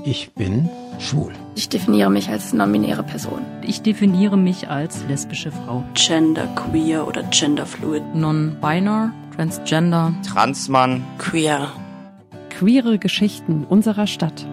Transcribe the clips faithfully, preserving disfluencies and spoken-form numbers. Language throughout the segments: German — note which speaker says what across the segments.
Speaker 1: Ich bin schwul.
Speaker 2: Ich definiere mich als non-binäre Person.
Speaker 3: Ich definiere mich als lesbische Frau.
Speaker 4: Genderqueer oder genderfluid.
Speaker 5: Non-binär, transgender.
Speaker 6: Transmann.
Speaker 4: Queer.
Speaker 7: Queere Geschichten unserer Stadt.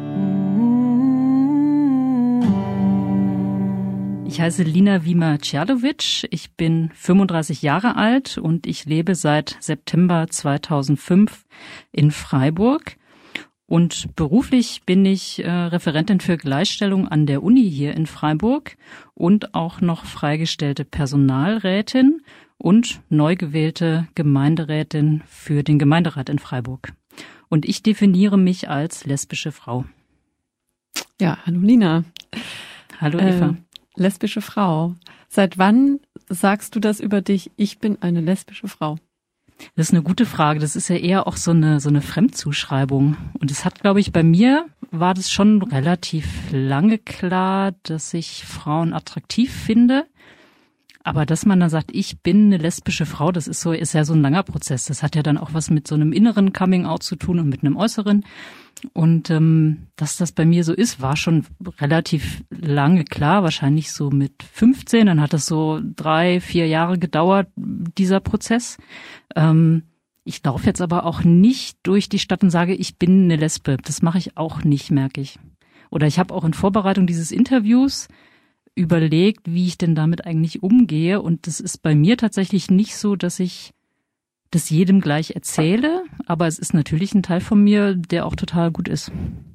Speaker 3: Ich heiße Lina Wiemer-Czerlowitsch, ich bin fünfunddreißig Jahre alt und ich lebe seit September zweitausendfünf in Freiburg. Und beruflich bin ich äh, Referentin für Gleichstellung an der Uni hier in Freiburg und auch noch freigestellte Personalrätin und neu gewählte Gemeinderätin für den Gemeinderat in Freiburg. Und ich definiere mich als lesbische Frau.
Speaker 7: Ja, hallo Lina.
Speaker 3: Hallo Eva.
Speaker 7: Äh, lesbische Frau. Seit wann sagst du das über dich? Ich bin eine lesbische Frau.
Speaker 3: Das ist eine gute Frage. Das ist ja eher auch so eine so eine Fremdzuschreibung. Und es hat, glaube ich, bei mir war das schon relativ lange klar, dass ich Frauen attraktiv finde. Aber dass man dann sagt, ich bin eine lesbische Frau, das ist so ist ja so ein langer Prozess. Das hat ja dann auch was mit so einem inneren Coming-out zu tun und mit einem äußeren. Und ähm, dass das bei mir so ist, war schon relativ lange klar, wahrscheinlich so mit fünfzehn. Dann hat das so drei, vier Jahre gedauert, dieser Prozess. Ähm, ich laufe jetzt aber auch nicht durch die Stadt und sage, ich bin eine Lesbe. Das mache ich auch nicht, merke ich. Oder ich habe auch in Vorbereitung dieses Interviews überlegt, wie ich denn damit eigentlich umgehe. Und das ist bei mir tatsächlich nicht so, dass ich das jedem gleich erzähle, aber es ist natürlich ein Teil von mir, der auch total gut ist.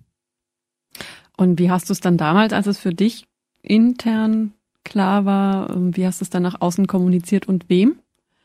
Speaker 7: Und wie hast du es dann damals, als es für dich intern klar war, wie hast du es dann nach außen kommuniziert und wem?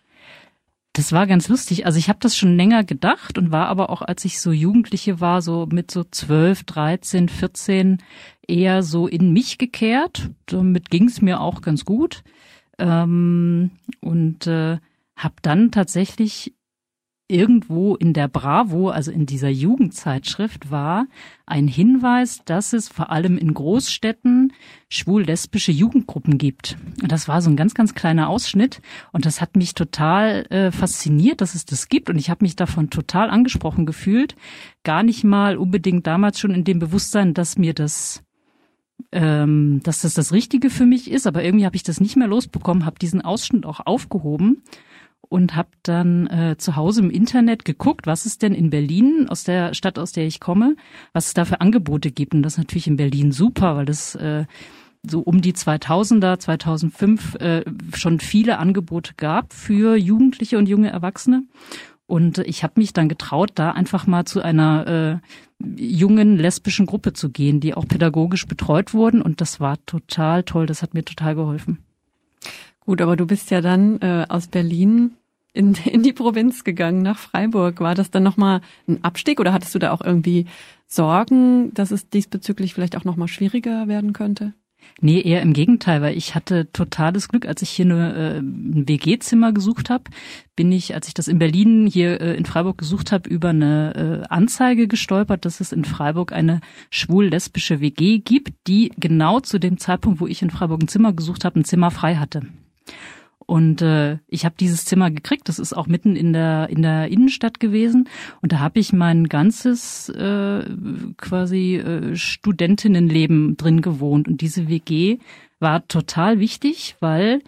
Speaker 3: Das war ganz lustig. Also ich habe das schon länger gedacht und war aber auch, als ich so Jugendliche war, so mit so zwölf, dreizehn, vierzehn eher so in mich gekehrt. Damit ging es mir auch ganz gut. Ähm, und äh, habe dann tatsächlich irgendwo in der Bravo, also in dieser Jugendzeitschrift, war ein Hinweis, dass es vor allem in Großstädten schwul-lesbische Jugendgruppen gibt. Und das war so ein ganz, ganz kleiner Ausschnitt. Und das hat mich total äh, fasziniert, dass es das gibt. Und ich habe mich davon total angesprochen gefühlt. Gar nicht mal unbedingt damals schon in dem Bewusstsein, dass mir das ähm, dass das das Richtige für mich ist. Aber irgendwie habe ich das nicht mehr losbekommen, habe diesen Ausschnitt auch aufgehoben und habe dann äh, zu Hause im Internet geguckt, was es denn in Berlin, aus der Stadt, aus der ich komme, was es da für Angebote gibt. Und das ist natürlich in Berlin super, weil das äh, so um die zweitausender, zweitausendfünf äh, schon viele Angebote gab für Jugendliche und junge Erwachsene. Und ich habe mich dann getraut, da einfach mal zu einer äh, jungen lesbischen Gruppe zu gehen, die auch pädagogisch betreut wurden. Und das war total toll, das hat mir total geholfen.
Speaker 7: Gut, aber du bist ja dann äh, aus Berlin in, in die Provinz gegangen, nach Freiburg. War das dann nochmal ein Abstieg oder hattest du da auch irgendwie Sorgen, dass es diesbezüglich vielleicht auch nochmal schwieriger werden könnte?
Speaker 3: Nee, eher im Gegenteil, weil ich hatte totales Glück, als ich hier eine, äh, ein W G-Zimmer gesucht habe, bin ich, als ich das in Berlin hier äh, in Freiburg gesucht habe, über eine äh, Anzeige gestolpert, dass es in Freiburg eine schwul-lesbische W G gibt, die genau zu dem Zeitpunkt, wo ich in Freiburg ein Zimmer gesucht habe, ein Zimmer frei hatte. Und äh, ich habe dieses Zimmer gekriegt, das ist auch mitten in der in der Innenstadt gewesen. Und da habe ich mein ganzes äh, quasi äh, Studentinnenleben drin gewohnt. Und diese W G war total wichtig, weil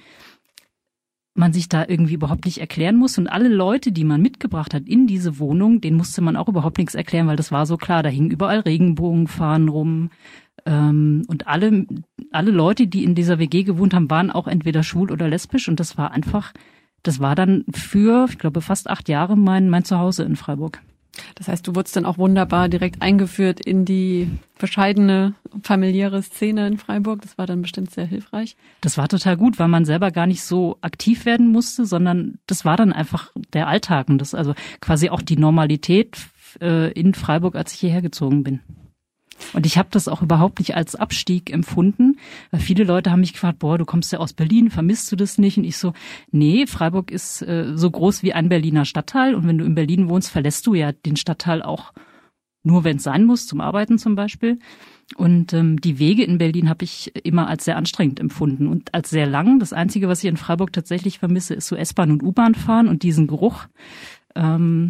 Speaker 3: man sich da irgendwie überhaupt nicht erklären muss. Und alle Leute, die man mitgebracht hat in diese Wohnung, denen musste man auch überhaupt nichts erklären, weil das war so klar. Da hingen überall Regenbogenfahnen rum. Ähm, und alle alle Leute, die in dieser W G gewohnt haben, waren auch entweder schwul oder lesbisch. Und das war einfach, das war dann für, ich glaube, fast acht Jahre mein mein Zuhause in Freiburg.
Speaker 7: Das heißt, du wurdest dann auch wunderbar direkt eingeführt in die bescheidene familiäre Szene in Freiburg. Das war dann bestimmt sehr hilfreich.
Speaker 3: Das war total gut, weil man selber gar nicht so aktiv werden musste, sondern das war dann einfach der Alltag und das also quasi auch die Normalität äh, in Freiburg, als ich hierher gezogen bin. Und ich habe das auch überhaupt nicht als Abstieg empfunden, weil viele Leute haben mich gefragt, boah, du kommst ja aus Berlin, vermisst du das nicht? Und ich so, nee, Freiburg ist äh, so groß wie ein Berliner Stadtteil und wenn du in Berlin wohnst, verlässt du ja den Stadtteil auch nur, wenn es sein muss, zum Arbeiten zum Beispiel. Und ähm, die Wege in Berlin habe ich immer als sehr anstrengend empfunden und als sehr lang. Das Einzige, was ich in Freiburg tatsächlich vermisse, ist so S-Bahn und U-Bahn fahren und diesen Geruch. Ähm,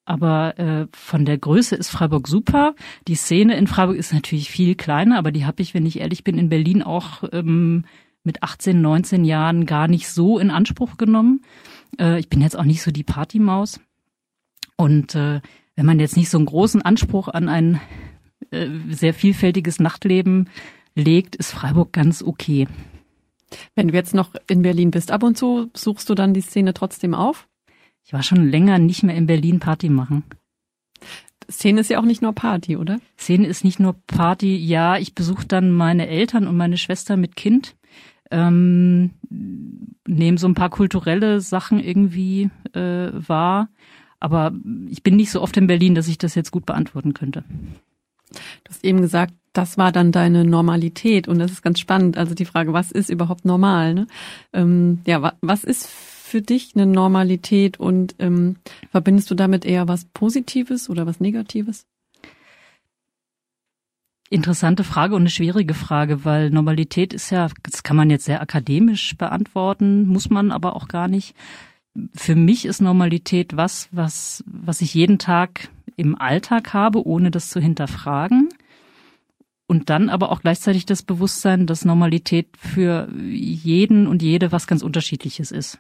Speaker 3: Aber äh, von der Größe ist Freiburg super. Die Szene in Freiburg ist natürlich viel kleiner, aber die habe ich, wenn ich ehrlich bin, in Berlin auch ähm, mit achtzehn, neunzehn Jahren gar nicht so in Anspruch genommen. Äh, ich bin jetzt auch nicht so die Partymaus. Und äh, wenn man jetzt nicht so einen großen Anspruch an ein äh, sehr vielfältiges Nachtleben legt, ist Freiburg ganz okay.
Speaker 7: Wenn du jetzt noch in Berlin bist, ab und zu suchst du dann die Szene trotzdem auf?
Speaker 3: Ich war schon länger nicht mehr in Berlin Party machen.
Speaker 7: Szene ist ja auch nicht nur Party, oder?
Speaker 3: Szene ist nicht nur Party. Ja, ich besuche dann meine Eltern und meine Schwester mit Kind. Ähm, nehme so ein paar kulturelle Sachen irgendwie äh, wahr. Aber ich bin nicht so oft in Berlin, dass ich das jetzt gut beantworten könnte.
Speaker 7: Du hast eben gesagt, das war dann deine Normalität. Und das ist ganz spannend. Also die Frage, was ist überhaupt normal? Ne? Ähm, ja, wa- was ist für dich eine Normalität und ähm, verbindest du damit eher was Positives oder was Negatives?
Speaker 3: Interessante Frage und eine schwierige Frage, weil Normalität ist ja, das kann man jetzt sehr akademisch beantworten, muss man aber auch gar nicht. Für mich ist Normalität was, was, was ich jeden Tag im Alltag habe, ohne das zu hinterfragen. Und dann aber auch gleichzeitig das Bewusstsein, dass Normalität für jeden und jede was ganz Unterschiedliches ist.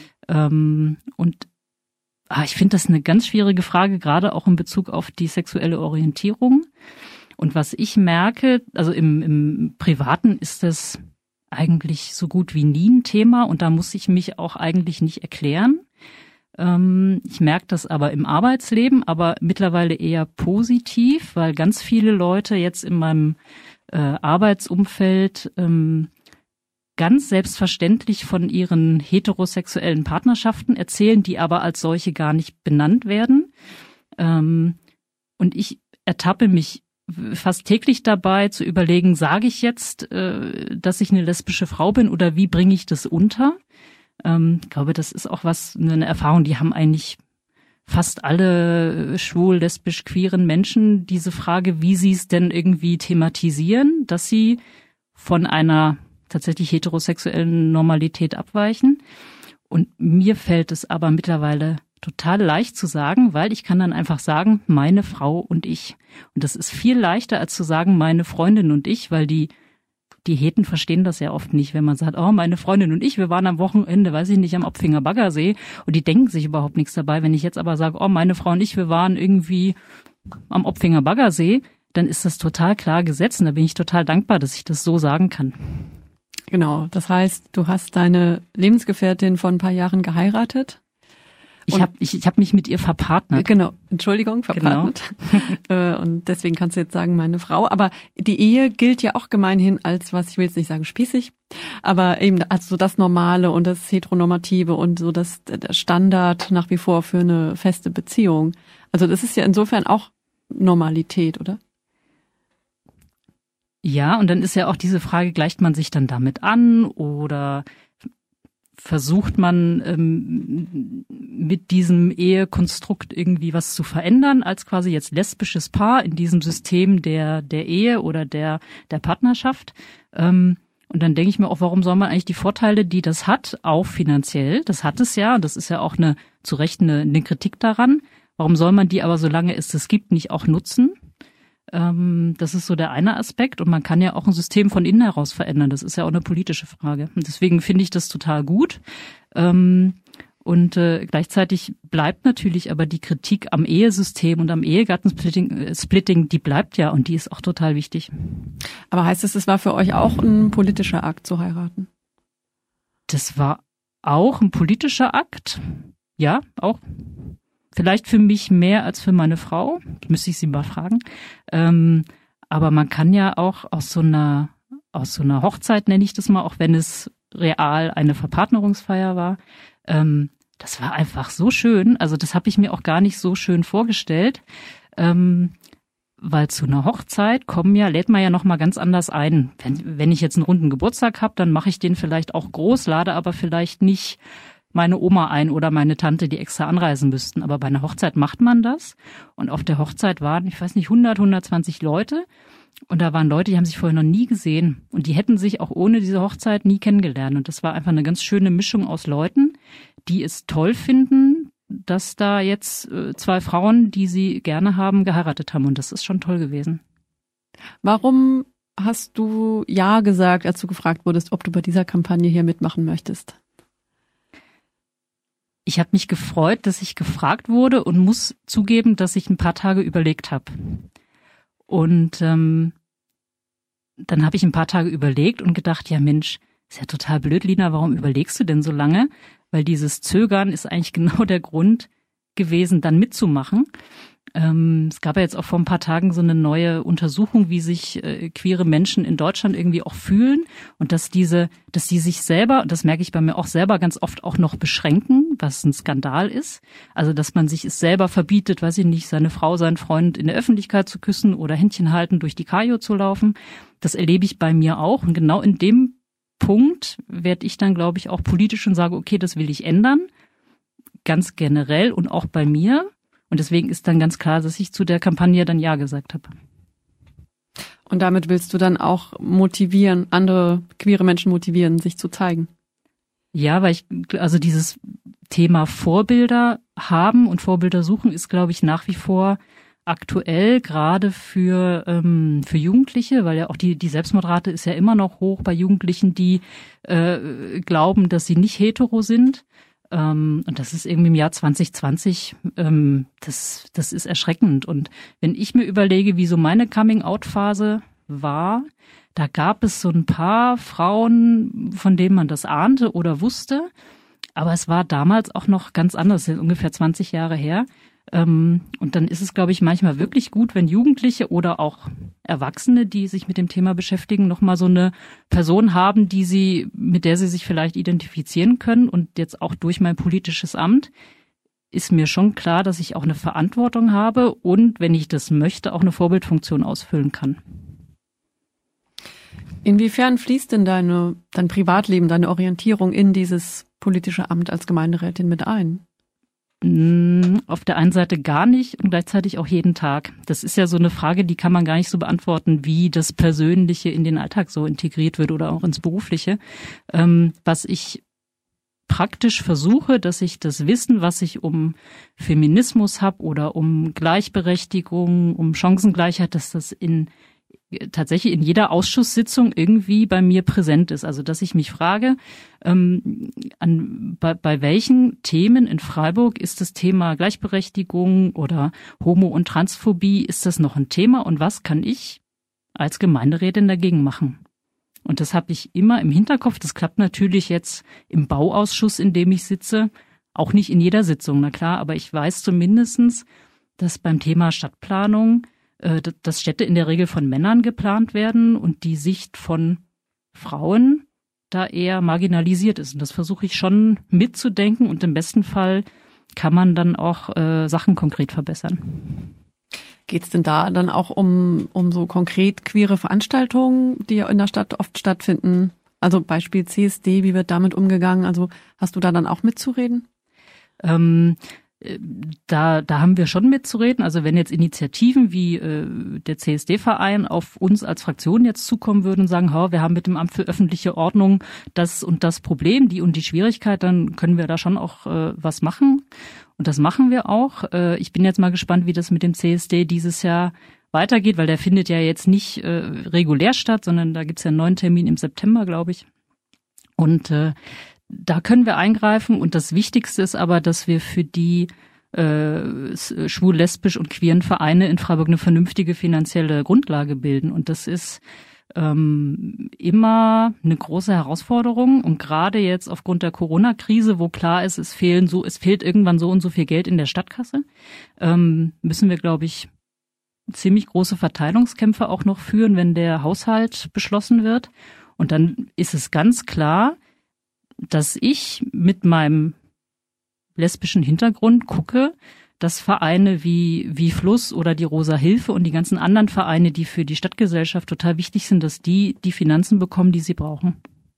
Speaker 3: Ähm, und ah, ich finde das eine ganz schwierige Frage, gerade auch in Bezug auf die sexuelle Orientierung. Und was ich merke, also im, im Privaten ist das eigentlich so gut wie nie ein Thema und da muss ich mich auch eigentlich nicht erklären. Ähm, ich merke das aber im Arbeitsleben, aber mittlerweile eher positiv, weil ganz viele Leute jetzt in meinem äh, Arbeitsumfeld ähm, ganz selbstverständlich von ihren heterosexuellen Partnerschaften erzählen, die aber als solche gar nicht benannt werden. Ähm, und ich ertappe mich fast täglich dabei zu überlegen, sage ich jetzt, äh, dass ich eine lesbische Frau bin oder wie bringe ich das unter? Ähm, ich glaube, das ist auch was, eine Erfahrung, die haben eigentlich fast alle schwul, lesbisch, queeren Menschen diese Frage, wie sie es denn irgendwie thematisieren, dass sie von einer tatsächlich heterosexuellen Normalität abweichen. Und mir fällt es aber mittlerweile total leicht zu sagen, weil ich kann dann einfach sagen, meine Frau und ich. Und das ist viel leichter, als zu sagen, meine Freundin und ich, weil die die Heten verstehen das ja oft nicht, wenn man sagt, oh, meine Freundin und ich, wir waren am Wochenende, weiß ich nicht, am Opfinger Baggersee und die denken sich überhaupt nichts dabei. Wenn ich jetzt aber sage, oh, meine Frau und ich, wir waren irgendwie am Opfinger Baggersee, dann ist das total klar gesetzt und da bin ich total dankbar, dass ich das so sagen kann.
Speaker 7: Genau, das heißt, du hast deine Lebensgefährtin vor ein paar Jahren geheiratet.
Speaker 3: Ich habe ich, ich hab mich mit ihr verpartnert.
Speaker 7: Genau, Entschuldigung, verpartnert. Genau. Und deswegen kannst du jetzt sagen, meine Frau. Aber die Ehe gilt ja auch gemeinhin als was, ich will jetzt nicht sagen spießig, aber eben als so das Normale und das Heteronormative und so das der Standard nach wie vor für eine feste Beziehung. Also das ist ja insofern auch Normalität, oder?
Speaker 3: Ja, und dann ist ja auch diese Frage, gleicht man sich dann damit an oder versucht man ähm, mit diesem Ehekonstrukt irgendwie was zu verändern als quasi jetzt lesbisches Paar in diesem System der der Ehe oder der der Partnerschaft. Ähm, und dann denke ich mir auch, warum soll man eigentlich die Vorteile, die das hat, auch finanziell, das hat es ja, das ist ja auch eine zu Recht eine, eine Kritik daran, warum soll man die aber, solange es das gibt, nicht auch nutzen? Ähm, das ist so der eine Aspekt und man kann ja auch ein System von innen heraus verändern. Das ist ja auch eine politische Frage. Und deswegen finde ich das total gut. Ähm, und äh, gleichzeitig bleibt natürlich aber die Kritik am Ehesystem und am Ehegattensplitting, äh, Splitting, die bleibt ja und die ist auch total wichtig.
Speaker 7: Aber heißt es, es war für euch auch ein politischer Akt zu heiraten?
Speaker 3: Das war auch ein politischer Akt. Ja, auch. Vielleicht für mich mehr als für meine Frau, müsste ich sie mal fragen. Ähm, aber man kann ja auch aus so einer aus so einer Hochzeit, nenne ich das mal, auch wenn es real eine Verpartnerungsfeier war, ähm, das war einfach so schön. Also das habe ich mir auch gar nicht so schön vorgestellt, ähm, weil zu einer Hochzeit kommen ja lädt man ja noch mal ganz anders ein. Wenn, wenn ich jetzt einen runden Geburtstag habe, dann mache ich den vielleicht auch groß, lade aber vielleicht nicht meine Oma ein oder meine Tante, die extra anreisen müssten. Aber bei einer Hochzeit macht man das. Und auf der Hochzeit waren, ich weiß nicht, hundert, hundertzwanzig Leute. Und da waren Leute, die haben sich vorher noch nie gesehen. Und die hätten sich auch ohne diese Hochzeit nie kennengelernt. Und das war einfach eine ganz schöne Mischung aus Leuten, die es toll finden, dass da jetzt äh, zwei Frauen, die sie gerne haben, geheiratet haben. Und das ist schon toll gewesen.
Speaker 7: Warum hast du Ja gesagt, als du gefragt wurdest, ob du bei dieser Kampagne hier mitmachen möchtest?
Speaker 3: Ich habe mich gefreut, dass ich gefragt wurde und muss zugeben, dass ich ein paar Tage überlegt habe. Und ähm, dann habe ich ein paar Tage überlegt und gedacht, ja Mensch, ist ja total blöd, Lina, warum überlegst du denn so lange? Weil dieses Zögern ist eigentlich genau der Grund gewesen, dann mitzumachen. Ähm, es gab ja jetzt auch vor ein paar Tagen so eine neue Untersuchung, wie sich äh, queere Menschen in Deutschland irgendwie auch fühlen und dass diese, dass die sich selber, das merke ich bei mir auch selber ganz oft auch noch beschränken, was ein Skandal ist. Also dass man sich es selber verbietet, weiß ich nicht, seine Frau, seinen Freund in der Öffentlichkeit zu küssen oder Händchen halten, durch die Kajo zu laufen. Das erlebe ich bei mir auch und genau in dem Punkt werde ich dann, glaube ich, auch politisch und sage, okay, das will ich ändern, ganz generell und auch bei mir. Und deswegen ist dann ganz klar, dass ich zu der Kampagne dann Ja gesagt habe.
Speaker 7: Und damit willst du dann auch motivieren, andere queere Menschen motivieren, sich zu zeigen?
Speaker 3: Ja, weil ich, also dieses Thema Vorbilder haben und Vorbilder suchen ist, glaube ich, nach wie vor aktuell, gerade für ähm, für Jugendliche, weil ja auch die die Selbstmordrate ist ja immer noch hoch bei Jugendlichen, die äh, glauben, dass sie nicht hetero sind. Ähm, und das ist irgendwie im Jahr zwanzig zwanzig, ähm, das das ist erschreckend. Und wenn ich mir überlege, wie so meine Coming-out-Phase war, da gab es so ein paar Frauen, von denen man das ahnte oder wusste, aber es war damals auch noch ganz anders, ungefähr zwanzig Jahre her. Und dann ist es, glaube ich, manchmal wirklich gut, wenn Jugendliche oder auch Erwachsene, die sich mit dem Thema beschäftigen, nochmal so eine Person haben, die sie, mit der sie sich vielleicht identifizieren können. Und jetzt auch durch mein politisches Amt ist mir schon klar, dass ich auch eine Verantwortung habe und, wenn ich das möchte, auch eine Vorbildfunktion ausfüllen kann.
Speaker 7: Inwiefern fließt denn deine, dein Privatleben, deine Orientierung in dieses politische Amt als Gemeinderätin mit ein?
Speaker 3: Auf der einen Seite gar nicht und gleichzeitig auch jeden Tag. Das ist ja so eine Frage, die kann man gar nicht so beantworten, wie das Persönliche in den Alltag so integriert wird oder auch ins Berufliche. Ähm, was ich praktisch versuche, dass ich das Wissen, was ich um Feminismus habe oder um Gleichberechtigung, um Chancengleichheit, dass das in tatsächlich in jeder Ausschusssitzung irgendwie bei mir präsent ist. Also dass ich mich frage, ähm, an, bei, bei welchen Themen in Freiburg ist das Thema Gleichberechtigung oder Homo- und Transphobie, ist das noch ein Thema und was kann ich als Gemeinderätin dagegen machen? Und das habe ich immer im Hinterkopf. Das klappt natürlich jetzt im Bauausschuss, in dem ich sitze, auch nicht in jeder Sitzung, na klar, aber ich weiß zumindestens, dass beim Thema Stadtplanung dass Städte in der Regel von Männern geplant werden und die Sicht von Frauen da eher marginalisiert ist. Und das versuche ich schon mitzudenken und im besten Fall kann man dann auch äh, Sachen konkret verbessern.
Speaker 7: Geht es denn da dann auch um, um so konkret queere Veranstaltungen, die in der Stadt oft stattfinden? Also Beispiel C S D, wie wird damit umgegangen? Also hast du da dann auch mitzureden? Ähm, Da, da haben wir schon mitzureden. Also wenn jetzt Initiativen wie äh, der C S D-Verein auf uns als Fraktion jetzt zukommen würden und sagen, ha, wir haben mit dem Amt für öffentliche Ordnung das und das Problem, die und die Schwierigkeit, dann können wir da schon auch äh, was machen. Und das machen wir auch. Äh, ich bin jetzt mal gespannt, wie das mit dem C S D dieses Jahr weitergeht, weil der findet ja jetzt nicht äh, regulär statt, sondern da gibt's ja einen neuen Termin im September, glaube ich. Und äh, da können wir eingreifen und das Wichtigste ist aber, dass wir für die äh, schwul-, lesbisch und queeren Vereine in Freiburg eine vernünftige finanzielle Grundlage bilden. Und das ist ähm, immer eine große Herausforderung. Und gerade jetzt aufgrund der Corona-Krise, wo klar ist, es fehlen so, es fehlt irgendwann so und so viel Geld in der Stadtkasse, ähm, müssen wir, glaube ich, ziemlich große Verteilungskämpfe auch noch führen, wenn der Haushalt beschlossen wird. Und dann ist es ganz klar, dass ich mit meinem lesbischen Hintergrund gucke, dass Vereine wie wie Fluss oder die Rosa Hilfe und die ganzen anderen Vereine, die für die Stadtgesellschaft total wichtig sind, dass die die Finanzen bekommen, die sie brauchen.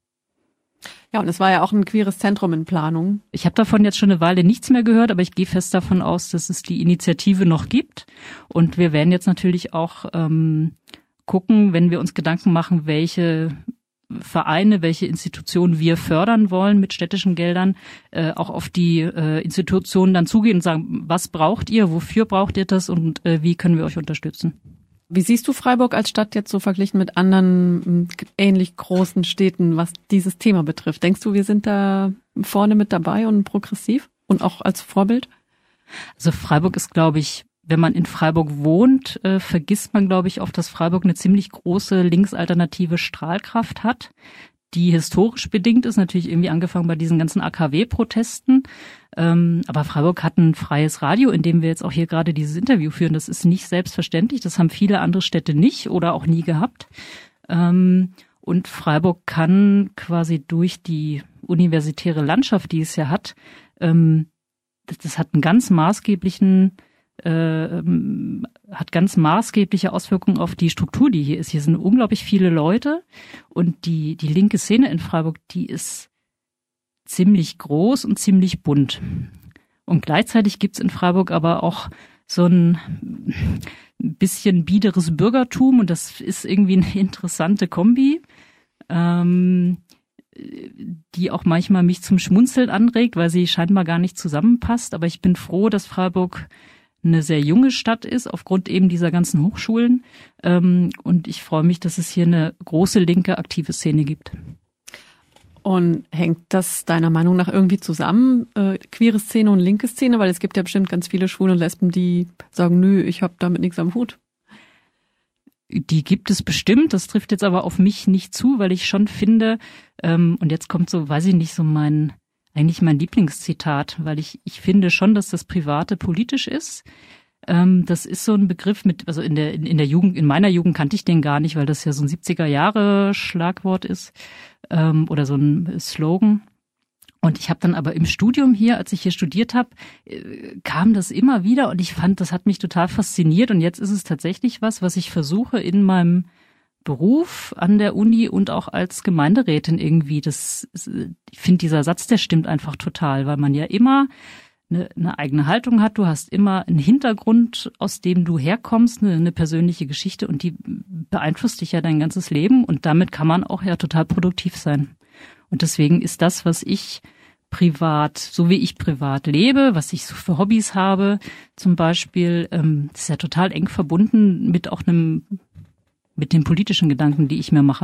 Speaker 7: Ja, und es war ja auch ein queeres Zentrum in Planung.
Speaker 3: Ich habe davon jetzt schon eine Weile nichts mehr gehört, aber ich gehe fest davon aus, dass es die Initiative noch gibt. Und wir werden jetzt natürlich auch ähm, gucken, wenn wir uns Gedanken machen, welche Vereine, welche Institutionen wir fördern wollen mit städtischen Geldern, äh, auch auf die äh, Institutionen dann zugehen und sagen, was braucht ihr, wofür braucht ihr das und äh, wie können wir euch unterstützen?
Speaker 7: Wie siehst du Freiburg als Stadt jetzt so verglichen mit anderen ähnlich großen Städten, was dieses Thema betrifft? Denkst du, wir sind da vorne mit dabei und progressiv und auch als Vorbild?
Speaker 3: Also Freiburg ist, glaube ich, wenn man in Freiburg wohnt, äh, vergisst man, glaube ich, oft, dass Freiburg eine ziemlich große linksalternative Strahlkraft hat, die historisch bedingt ist, natürlich irgendwie angefangen bei diesen ganzen A K W-Protesten. Ähm, aber Freiburg hat ein freies Radio, in dem wir jetzt auch hier gerade dieses Interview führen. Das ist nicht selbstverständlich. Das haben viele andere Städte nicht oder auch nie gehabt. Ähm, und Freiburg kann quasi durch die universitäre Landschaft, die es ja hat, ähm, das, das hat einen ganz maßgeblichen äh, hat ganz maßgebliche Auswirkungen auf die Struktur, die hier ist. Hier sind unglaublich viele Leute und die die linke Szene in Freiburg, die ist ziemlich groß und ziemlich bunt. Und gleichzeitig gibt's in Freiburg aber auch so ein bisschen biederes Bürgertum und das ist irgendwie eine interessante Kombi, ähm, die auch manchmal mich zum Schmunzeln anregt, weil sie scheinbar gar nicht zusammenpasst. Aber ich bin froh, dass Freiburg eine sehr junge Stadt ist, aufgrund eben dieser ganzen Hochschulen. Und ich freue mich, dass es hier eine große linke aktive Szene gibt.
Speaker 7: Und hängt das deiner Meinung nach irgendwie zusammen, äh, queere Szene und linke Szene? Weil es gibt ja bestimmt ganz viele Schwule und Lesben, die sagen, nö, ich habe damit nichts am Hut.
Speaker 3: Die gibt es bestimmt, das trifft jetzt aber auf mich nicht zu, weil ich schon finde, ähm, und jetzt kommt so, weiß ich nicht, so mein eigentlich mein Lieblingszitat, weil ich ich finde schon, dass das Private politisch ist. Ähm, das ist so ein Begriff mit, also in der in, in der Jugend, in meiner Jugend kannte ich den gar nicht, weil das ja so ein siebziger Jahre Schlagwort ist ähm, oder so ein Slogan. Und ich habe dann aber im Studium hier, als ich hier studiert habe, äh, kam das immer wieder und ich fand, das hat mich total fasziniert. Und jetzt ist es tatsächlich was, was ich versuche in meinem Beruf an der Uni und auch als Gemeinderätin irgendwie. Das, ich finde, dieser Satz, der stimmt einfach total, weil man ja immer eine, eine eigene Haltung hat. Du hast immer einen Hintergrund, aus dem du herkommst, eine, eine persönliche Geschichte und die beeinflusst dich ja dein ganzes Leben und damit kann man auch ja total produktiv sein. Und deswegen ist das, was ich privat, so wie ich privat lebe, was ich so für Hobbys habe, zum Beispiel, ähm, das ist ja total eng verbunden mit auch einem, mit den politischen Gedanken, die ich mir mache.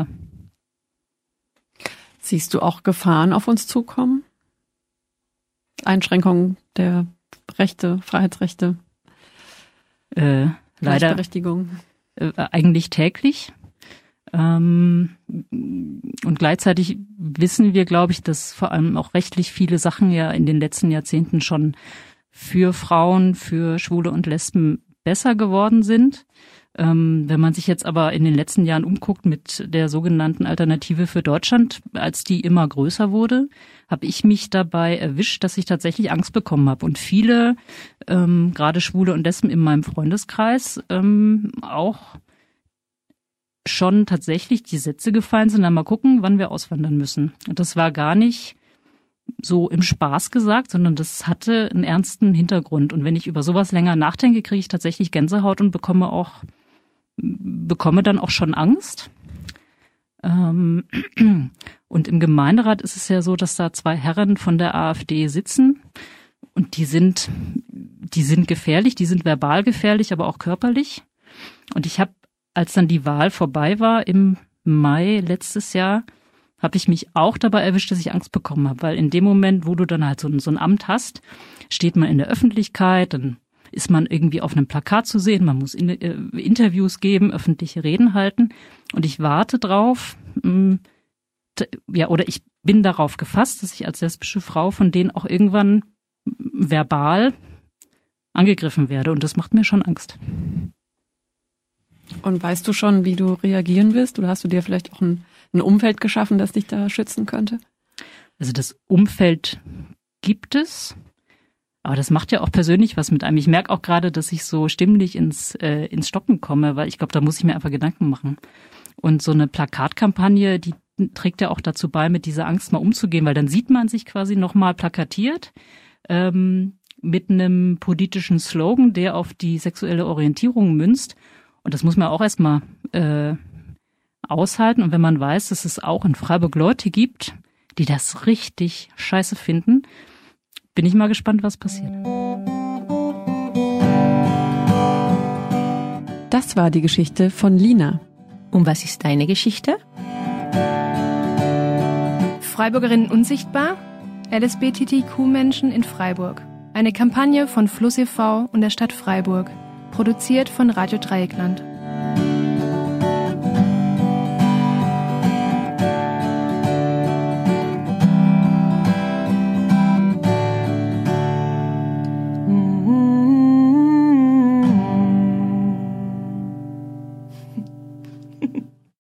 Speaker 7: Siehst du auch Gefahren auf uns zukommen? Einschränkungen der Rechte, Freiheitsrechte,
Speaker 3: Äh, leider
Speaker 7: Gleichberechtigung?
Speaker 3: äh, eigentlich täglich. Ähm, und gleichzeitig wissen wir, glaube ich, dass vor allem auch rechtlich viele Sachen ja in den letzten Jahrzehnten schon für Frauen, für Schwule und Lesben besser geworden sind. Ähm, wenn man sich jetzt aber in den letzten Jahren umguckt mit der sogenannten Alternative für Deutschland, als die immer größer wurde, habe ich mich dabei erwischt, dass ich tatsächlich Angst bekommen habe. Und viele, ähm, gerade Schwule und Lesben in meinem Freundeskreis, ähm, auch schon tatsächlich die Sätze gefallen sind, dann mal gucken, wann wir auswandern müssen. Und das war gar nicht so im Spaß gesagt, sondern das hatte einen ernsten Hintergrund. Und wenn ich über sowas länger nachdenke, kriege ich tatsächlich Gänsehaut und bekomme auch, bekomme dann auch schon Angst. Ähm, und im Gemeinderat ist es ja so, dass da zwei Herren von der AfD sitzen und die sind, die sind gefährlich, die sind verbal gefährlich, aber auch körperlich. Und ich habe, als dann die Wahl vorbei war im Mai letztes Jahr, habe ich mich auch dabei erwischt, dass ich Angst bekommen habe, weil in dem Moment, wo du dann halt so ein, so ein Amt hast, steht man in der Öffentlichkeit, dann ist man irgendwie auf einem Plakat zu sehen, man muss in, äh, Interviews geben, öffentliche Reden halten und ich warte drauf, mh, t- ja, oder ich bin darauf gefasst, dass ich als lesbische Frau von denen auch irgendwann verbal angegriffen werde und das macht mir schon Angst.
Speaker 7: Und weißt du schon, wie du reagieren wirst? Oder hast du dir vielleicht auch ein, ein Umfeld geschaffen, das dich da schützen könnte?
Speaker 3: Also das Umfeld gibt es, aber das macht ja auch persönlich was mit einem. Ich merke auch gerade, dass ich so stimmlich ins, äh, ins Stocken komme, weil ich glaube, da muss ich mir einfach Gedanken machen. Und so eine Plakatkampagne, die trägt ja auch dazu bei, mit dieser Angst mal umzugehen, weil dann sieht man sich quasi nochmal plakatiert ähm, mit einem politischen Slogan, der auf die sexuelle Orientierung münzt. Und das muss man auch erstmal äh, aushalten. Und wenn man weiß, dass es auch in Freiburg Leute gibt, die das richtig scheiße finden, bin ich mal gespannt, was passiert.
Speaker 7: Das war die Geschichte von Lina.
Speaker 1: Und was ist deine Geschichte?
Speaker 2: Freiburgerinnen unsichtbar? L S B T T Q-Menschen in Freiburg. Eine Kampagne von Fluss e V und der Stadt Freiburg. Produziert von Radio Dreieckland.